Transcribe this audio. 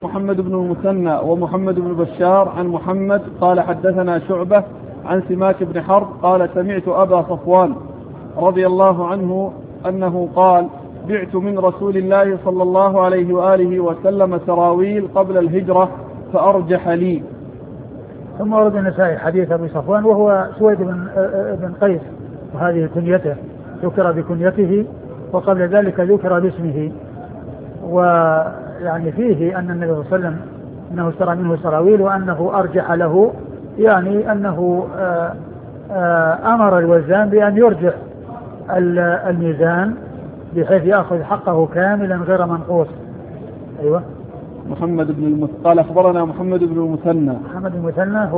محمد بن المثنى ومحمد بن بشار عن محمد قال حدثنا شعبة عن سماك بن حرب قال سمعت أبا صفوان رضي الله عنه أنه قال بعت من رسول الله صلى الله عليه وآله وسلم سراويل قبل الهجرة فأرجح لي. ثم ورد النسائي حديث أبي صفوان وهو سويد بن قيس، وهذه كنيته، ذكر بكنيته وقبل ذلك ذكر باسمه. ويعني فيه أن النبي صلى الله عليه وسلم أنه اشترى منه سراويل وأنه أرجح له، يعني أنه أمر الوزان بأن يرجح الميزان بحيث يأخذ حقه كاملا غير منقوص. أيوة. قال أخبرنا محمد بن المثنى. محمد بن المثنى